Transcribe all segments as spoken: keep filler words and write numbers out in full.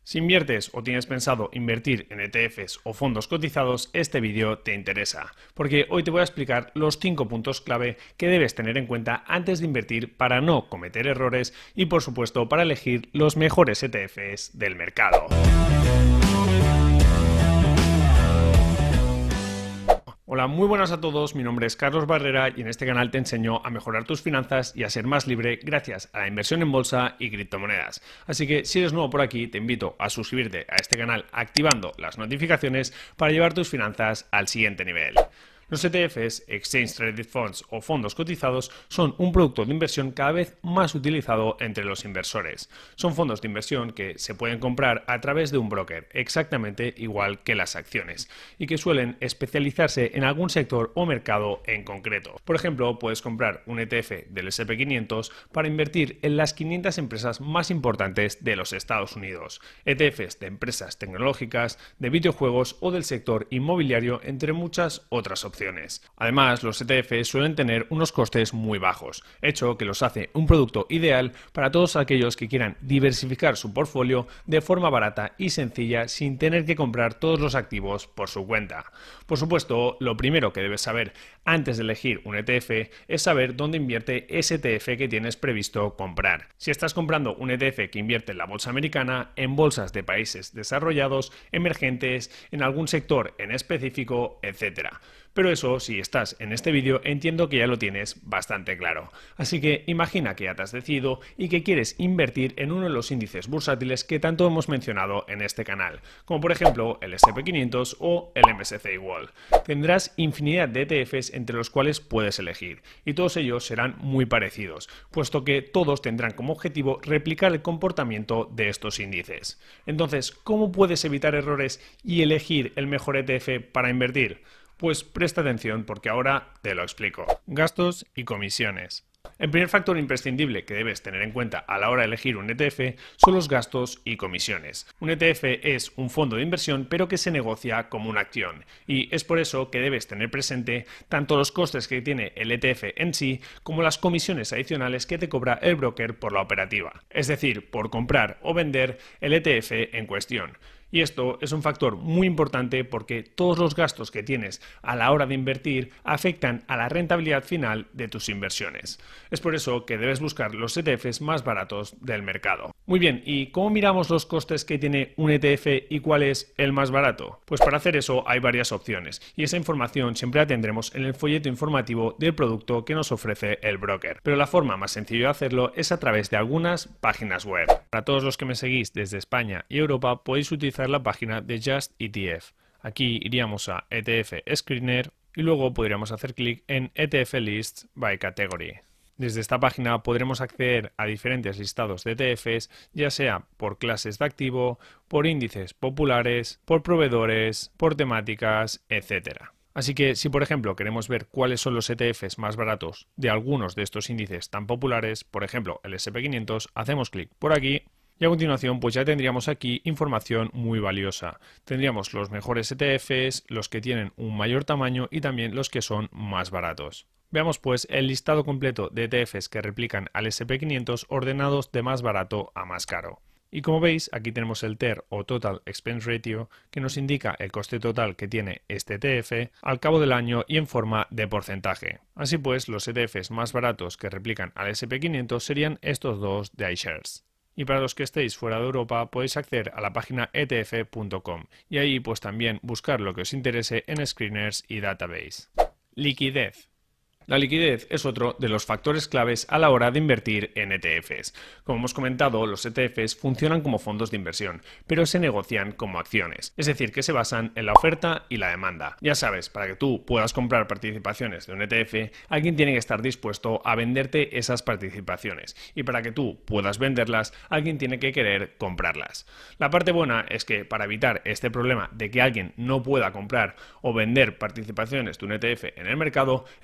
Si inviertes o tienes pensado invertir en E T Fs o fondos cotizados, este vídeo te interesa, porque hoy te voy a explicar los cinco puntos clave que debes tener en cuenta antes de invertir para no cometer errores y, por supuesto, para elegir los mejores E T Fs del mercado. Hola, muy buenas a todos, mi nombre es Carlos Barrera y en este canal te enseño a mejorar tus finanzas y a ser más libre gracias a la inversión en bolsa y criptomonedas. Así que si eres nuevo por aquí, te invito a suscribirte a este canal activando las notificaciones para llevar tus finanzas al siguiente nivel. Los E T Fs, Exchange Traded Funds o fondos cotizados, son un producto de inversión cada vez más utilizado entre los inversores. Son fondos de inversión que se pueden comprar a través de un broker, exactamente igual que las acciones, y que suelen especializarse en algún sector o mercado en concreto. Por ejemplo, puedes comprar un E T F del ese and pe quinientos para invertir en las quinientas empresas más importantes de los Estados Unidos, E T Fs de empresas tecnológicas, de videojuegos o del sector inmobiliario, entre muchas otras opciones. Además, los E T Fs suelen tener unos costes muy bajos, hecho que los hace un producto ideal para todos aquellos que quieran diversificar su portfolio de forma barata y sencilla sin tener que comprar todos los activos por su cuenta. Por supuesto, lo primero que debes saber antes de elegir un E T F es saber dónde invierte ese E T F que tienes previsto comprar. Si estás comprando un E T F que invierte en la bolsa americana, en bolsas de países desarrollados, emergentes, en algún sector en específico, etcétera. Pero eso, si estás en este vídeo, entiendo que ya lo tienes bastante claro. Así que imagina que ya te has decidido y que quieres invertir en uno de los índices bursátiles que tanto hemos mencionado en este canal, como por ejemplo el ese and pe quinientos o el eme ese ce i World. Tendrás infinidad de E T Fs entre los cuales puedes elegir, y todos ellos serán muy parecidos, puesto que todos tendrán como objetivo replicar el comportamiento de estos índices. Entonces, ¿cómo puedes evitar errores y elegir el mejor E T F para invertir? Pues presta atención porque ahora te lo explico. Gastos y comisiones. El primer factor imprescindible que debes tener en cuenta a la hora de elegir un E T F son los gastos y comisiones. Un E T F es un fondo de inversión pero que se negocia como una acción, y es por eso que debes tener presente tanto los costes que tiene el E T F en sí como las comisiones adicionales que te cobra el broker por la operativa, es decir, por comprar o vender el E T F en cuestión. Y esto es un factor muy importante porque todos los gastos que tienes a la hora de invertir afectan a la rentabilidad final de tus inversiones. Es por eso que debes buscar los E T Fs más baratos del mercado. Muy bien, ¿y cómo miramos los costes que tiene un E T F y cuál es el más barato? Pues para hacer eso hay varias opciones y esa información siempre la tendremos en el folleto informativo del producto que nos ofrece el broker. Pero la forma más sencilla de hacerlo es a través de algunas páginas web. Para todos los que me seguís desde España y Europa podéis utilizar la página de Just E T F. Aquí iríamos a E T F Screener y luego podríamos hacer clic en E T F Lists by Category. Desde esta página podremos acceder a diferentes listados de E T Fs, ya sea por clases de activo, por índices populares, por proveedores, por temáticas, etcétera. Así que si por ejemplo queremos ver cuáles son los E T Fs más baratos de algunos de estos índices tan populares, por ejemplo el ese and pe quinientos, hacemos clic por aquí. Y a continuación pues ya tendríamos aquí información muy valiosa. Tendríamos los mejores E T Fs, los que tienen un mayor tamaño y también los que son más baratos. Veamos pues el listado completo de E T Fs que replican al ese and pe quinientos ordenados de más barato a más caro. Y como veis, aquí tenemos el T E R o Total Expense Ratio, que nos indica el coste total que tiene este E T F al cabo del año y en forma de porcentaje. Así pues, los E T Fs más baratos que replican al ese and pe quinientos serían estos dos de iShares. Y para los que estéis fuera de Europa podéis acceder a la página e t f punto com y ahí pues también buscar lo que os interese en screeners y database. Liquidez. La liquidez es otro de los factores claves a la hora de invertir en E T Fs. Como hemos comentado, los E T Fs funcionan como fondos de inversión, pero se negocian como acciones, es decir, que se basan en la oferta y la demanda. Ya sabes, para que tú puedas comprar participaciones de un E T F, alguien tiene que estar dispuesto a venderte esas participaciones, y para que tú puedas venderlas, alguien tiene que querer comprarlas. La parte buena es que para evitar este problema de que alguien no pueda comprar o vender participaciones de un E T F en el mercado, existen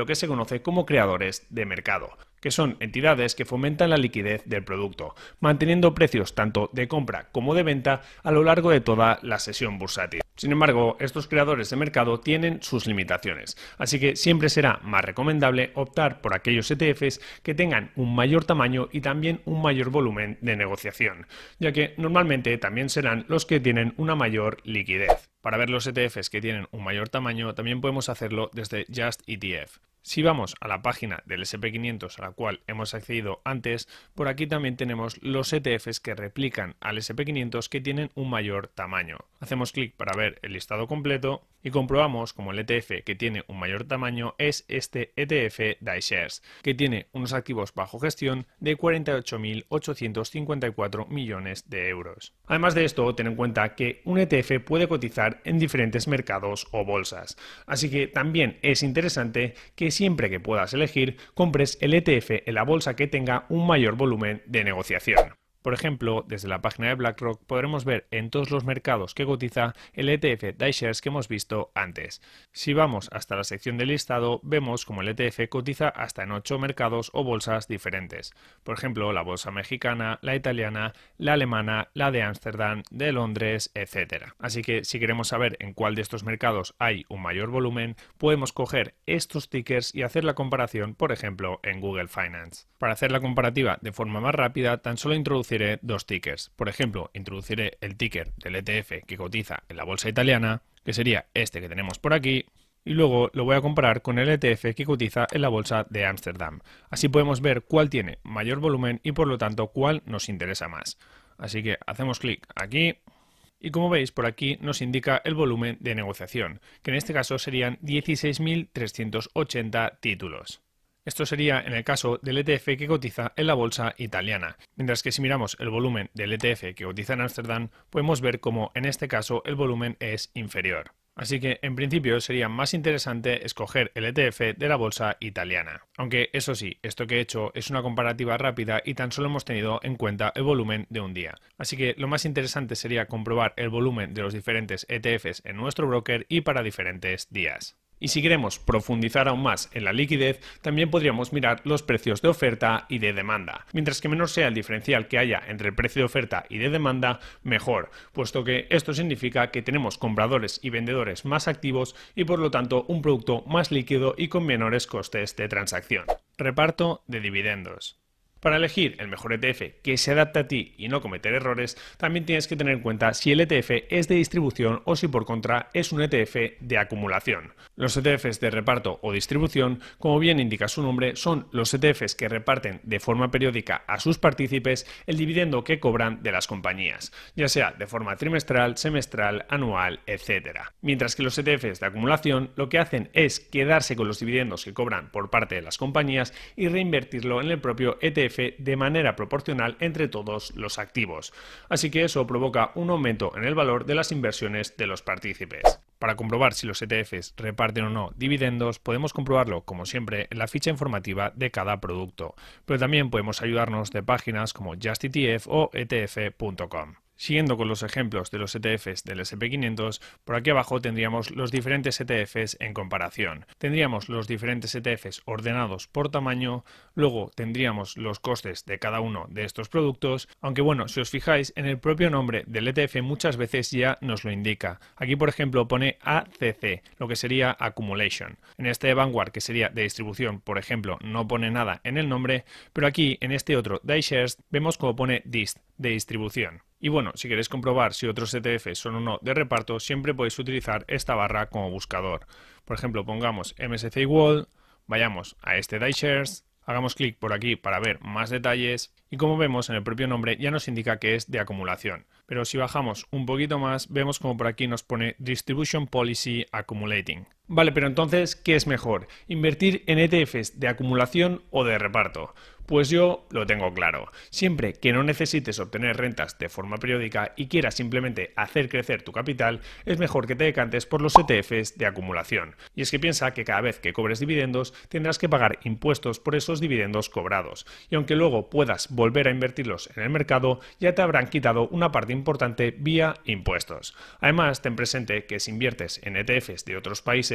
lo que se conoce como creadores de mercado, que son entidades que fomentan la liquidez del producto, manteniendo precios tanto de compra como de venta a lo largo de toda la sesión bursátil. Sin embargo, estos creadores de mercado tienen sus limitaciones, así que siempre será más recomendable optar por aquellos E T Efes que tengan un mayor tamaño y también un mayor volumen de negociación, ya que normalmente también serán los que tienen una mayor liquidez. Para ver los E T Efes que tienen un mayor tamaño, también podemos hacerlo desde Just E T F. Si vamos a la página del ese and pe quinientos a la cual hemos accedido antes, por aquí también tenemos los E T Efes que replican al ese and pe quinientos que tienen un mayor tamaño. Hacemos clic para ver el listado completo y comprobamos como el E T Efe que tiene un mayor tamaño es este E T Efe D iShares, que tiene unos activos bajo gestión de cuarenta y ocho mil ochocientos cincuenta y cuatro millones de euros. Además de esto, ten en cuenta que un E T Efe puede cotizar en diferentes mercados o bolsas, así que también es interesante que siempre que puedas elegir, compres el E T Efe en la bolsa que tenga un mayor volumen de negociación. Por ejemplo, desde la página de BlackRock podremos ver en todos los mercados que cotiza el E T Efe D iShares que hemos visto antes. Si vamos hasta la sección de listado, vemos como el E T Efe cotiza hasta en ocho mercados o bolsas diferentes. Por ejemplo, la bolsa mexicana, la italiana, la alemana, la de Ámsterdam, de Londres, etcétera. Así que si queremos saber en cuál de estos mercados hay un mayor volumen, podemos coger estos tickers y hacer la comparación, por ejemplo, en Google Finance. Para hacer la comparativa de forma más rápida, tan solo introduciré dos tickers. Por ejemplo, introduciré el ticker del E T Efe que cotiza en la bolsa italiana, que sería este que tenemos por aquí, y luego lo voy a comparar con el E T Efe que cotiza en la bolsa de Ámsterdam. Así podemos ver cuál tiene mayor volumen y por lo tanto cuál nos interesa más. Así que hacemos clic aquí. Y como veis, por aquí nos indica el volumen de negociación, que en este caso serían dieciséis mil trescientos ochenta títulos. Esto sería en el caso del E T Efe que cotiza en la bolsa italiana, mientras que si miramos el volumen del E T Efe que cotiza en Ámsterdam, podemos ver cómo en este caso el volumen es inferior. Así que en principio sería más interesante escoger el E T Efe de la bolsa italiana. Aunque eso sí, esto que he hecho es una comparativa rápida y tan solo hemos tenido en cuenta el volumen de un día. Así que lo más interesante sería comprobar el volumen de los diferentes E T Efes en nuestro broker y para diferentes días. Y si queremos profundizar aún más en la liquidez, también podríamos mirar los precios de oferta y de demanda. Mientras que menor sea el diferencial que haya entre el precio de oferta y de demanda, mejor, puesto que esto significa que tenemos compradores y vendedores más activos y por lo tanto un producto más líquido y con menores costes de transacción. Reparto de dividendos. Para elegir el mejor E T Efe que se adapte a ti y no cometer errores, también tienes que tener en cuenta si el E T Efe es de distribución o si por contra es un E T Efe de acumulación. Los E T Efes de reparto o distribución, como bien indica su nombre, son los E T Efes que reparten de forma periódica a sus partícipes el dividendo que cobran de las compañías, ya sea de forma trimestral, semestral, anual, etcétera. Mientras que los E T Efes de acumulación lo que hacen es quedarse con los dividendos que cobran por parte de las compañías y reinvertirlo en el propio E T Efe de manera proporcional entre todos los activos. Así que eso provoca un aumento en el valor de las inversiones de los partícipes. Para comprobar si los E T Efes reparten o no dividendos, podemos comprobarlo, como siempre, en la ficha informativa de cada producto, pero también podemos ayudarnos de páginas como Just E T F o E T F punto com. Siguiendo con los ejemplos de los E T Efes del ese and pe quinientos, por aquí abajo tendríamos los diferentes E T Efes en comparación. Tendríamos los diferentes E T Efes ordenados por tamaño, luego tendríamos los costes de cada uno de estos productos, aunque bueno, si os fijáis, en el propio nombre del E T Efe muchas veces ya nos lo indica. Aquí por ejemplo pone A C C, lo que sería Accumulation. En este de Vanguard, que sería de distribución, por ejemplo, no pone nada en el nombre, pero aquí en este otro D iShares vemos como pone Dist, de distribución. Y bueno, si queréis comprobar si otros E T Efes son o no de reparto, siempre podéis utilizar esta barra como buscador. Por ejemplo, pongamos M S C I World, vayamos a este D iShares, hagamos clic por aquí para ver más detalles y como vemos en el propio nombre ya nos indica que es de acumulación. Pero si bajamos un poquito más, vemos como por aquí nos pone Distribution Policy Accumulating. Vale, pero entonces, ¿qué es mejor? ¿Invertir en E T Efes de acumulación o de reparto? Pues yo lo tengo claro. Siempre que no necesites obtener rentas de forma periódica y quieras simplemente hacer crecer tu capital, es mejor que te decantes por los E T Efes de acumulación. Y es que piensa que cada vez que cobres dividendos tendrás que pagar impuestos por esos dividendos cobrados. Y aunque luego puedas volver a invertirlos en el mercado, ya te habrán quitado una parte importante vía impuestos. Además, ten presente que si inviertes en E T Efes de otros países,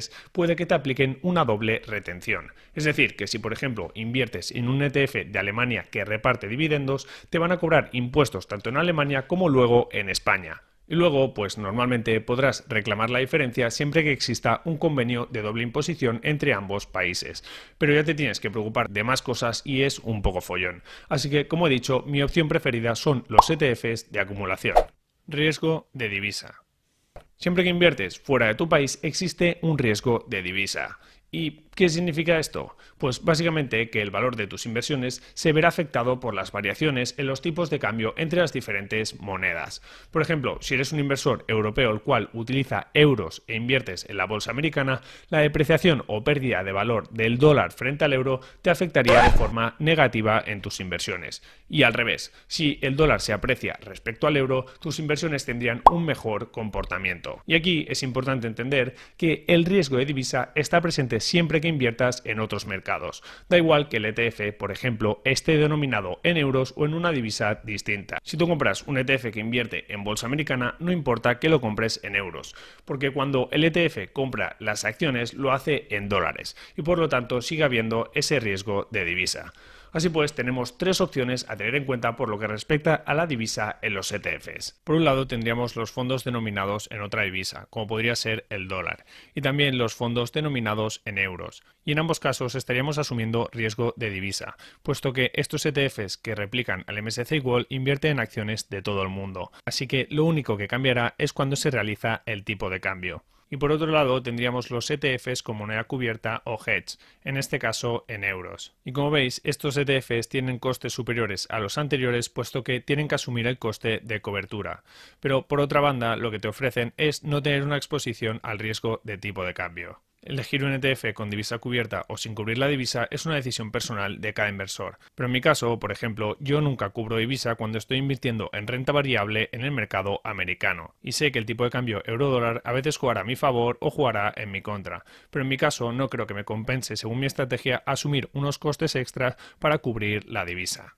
países, puede que te apliquen una doble retención. Es decir, que si por ejemplo inviertes en un E T F de Alemania que reparte dividendos, te van a cobrar impuestos tanto en Alemania como luego en España. Y luego, pues normalmente podrás reclamar la diferencia siempre que exista un convenio de doble imposición entre ambos países. Pero ya te tienes que preocupar de más cosas y es un poco follón. Así que, como he dicho, mi opción preferida son los E T Fs de acumulación. Riesgo de divisa. Siempre que inviertes fuera de tu país existe un riesgo de divisa. ¿Y qué significa esto? Pues básicamente que el valor de tus inversiones se verá afectado por las variaciones en los tipos de cambio entre las diferentes monedas. Por ejemplo, si eres un inversor europeo el cual utiliza euros e inviertes en la bolsa americana, la depreciación o pérdida de valor del dólar frente al euro te afectaría de forma negativa en tus inversiones. Y al revés, si el dólar se aprecia respecto al euro, tus inversiones tendrían un mejor comportamiento. Y aquí es importante entender que el riesgo de divisa está presente siempre que inviertas en otros mercados. Da igual que el E T F, por ejemplo, esté denominado en euros o en una divisa distinta. Si tú compras un E T F que invierte en bolsa americana, no importa que lo compres en euros, porque cuando el E T F compra las acciones lo hace en dólares y por lo tanto sigue habiendo ese riesgo de divisa. Así pues, tenemos tres opciones a tener en cuenta por lo que respecta a la divisa en los E T Fs. Por un lado, tendríamos los fondos denominados en otra divisa, como podría ser el dólar, y también los fondos denominados en euros. Y en ambos casos estaríamos asumiendo riesgo de divisa, puesto que estos E T Fs que replican al M S C I World invierten en acciones de todo el mundo. Así que lo único que cambiará es cuando se realiza el tipo de cambio. Y por otro lado tendríamos los E T Fs con moneda cubierta o hedge, en este caso en euros. Y como veis, estos E T Fs tienen costes superiores a los anteriores puesto que tienen que asumir el coste de cobertura. Pero por otra banda, lo que te ofrecen es no tener una exposición al riesgo de tipo de cambio. Elegir un E T F con divisa cubierta o sin cubrir la divisa es una decisión personal de cada inversor. Pero en mi caso, por ejemplo, yo nunca cubro divisa cuando estoy invirtiendo en renta variable en el mercado americano. Y sé que el tipo de cambio euro-dólar a veces jugará a mi favor o jugará en mi contra. Pero en mi caso no creo que me compense, según mi estrategia, asumir unos costes extras para cubrir la divisa.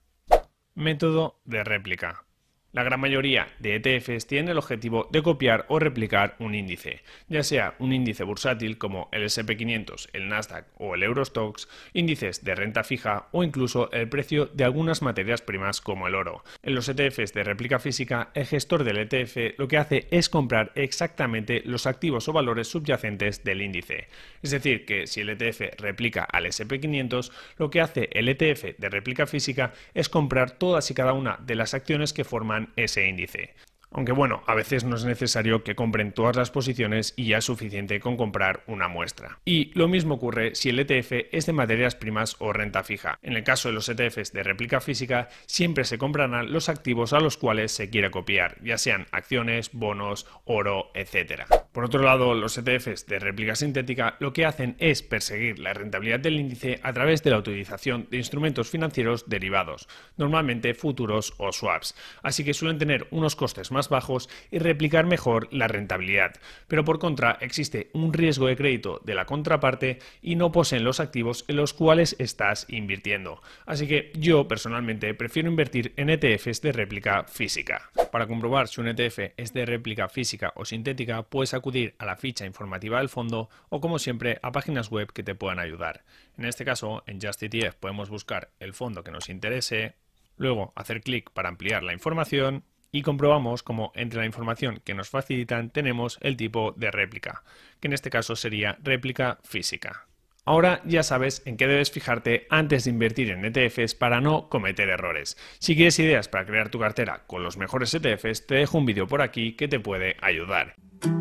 Método de réplica. La gran mayoría de E T Fs tienen el objetivo de copiar o replicar un índice, ya sea un índice bursátil como el ese and pe quinientos, el Nasdaq o el Eurostoxx, índices de renta fija o incluso el precio de algunas materias primas como el oro. En los E T Fs de réplica física, el gestor del E T F lo que hace es comprar exactamente los activos o valores subyacentes del índice. Es decir, que si el E T F replica al ese and pe quinientos, lo que hace el E T F de réplica física es comprar todas y cada una de las acciones que forman ese índice. Aunque bueno, a veces no es necesario que compren todas las posiciones y ya es suficiente con comprar una muestra. Y lo mismo ocurre si el E T F es de materias primas o renta fija. En el caso de los E T Fs de réplica física, siempre se comprarán los activos a los cuales se quiere copiar, ya sean acciones, bonos, oro, etcétera. Por otro lado, los E T Fs de réplica sintética lo que hacen es perseguir la rentabilidad del índice a través de la utilización de instrumentos financieros derivados, normalmente futuros o swaps, así que suelen tener unos costes más bajos y replicar mejor la rentabilidad, pero por contra existe un riesgo de crédito de la contraparte y no poseen los activos en los cuales estás invirtiendo. Así que yo personalmente prefiero invertir en E T Fs de réplica física. Para comprobar si un E T F es de réplica física o sintética, puedes acudir a la ficha informativa del fondo o, como siempre, a páginas web que te puedan ayudar. En este caso, en Just E T F podemos buscar el fondo que nos interese, luego hacer clic para ampliar la información y comprobamos cómo entre la información que nos facilitan tenemos el tipo de réplica, que en este caso sería réplica física. Ahora ya sabes en qué debes fijarte antes de invertir en E T Fs para no cometer errores. Si quieres ideas para crear tu cartera con los mejores E T Fs, te dejo un vídeo por aquí que te puede ayudar.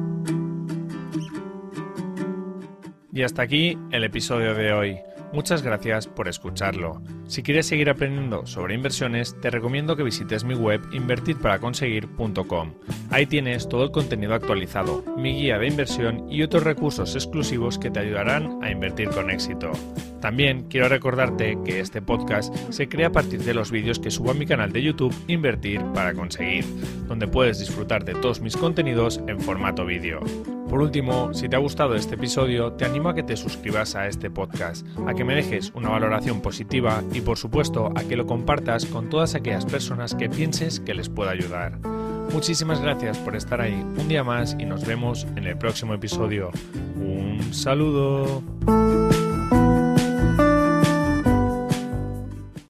Y hasta aquí el episodio de hoy. Muchas gracias por escucharlo. Si quieres seguir aprendiendo sobre inversiones, te recomiendo que visites mi web invertir para conseguir punto com. Ahí tienes todo el contenido actualizado, mi guía de inversión y otros recursos exclusivos que te ayudarán a invertir con éxito. También quiero recordarte que este podcast se crea a partir de los vídeos que subo a mi canal de YouTube Invertir para Conseguir, donde puedes disfrutar de todos mis contenidos en formato vídeo. Por último, si te ha gustado este episodio, te animo a que te suscribas a este podcast, a que me dejes una valoración positiva y, por supuesto, a que lo compartas con todas aquellas personas que pienses que les pueda ayudar. Muchísimas gracias por estar ahí un día más y nos vemos en el próximo episodio. Un saludo.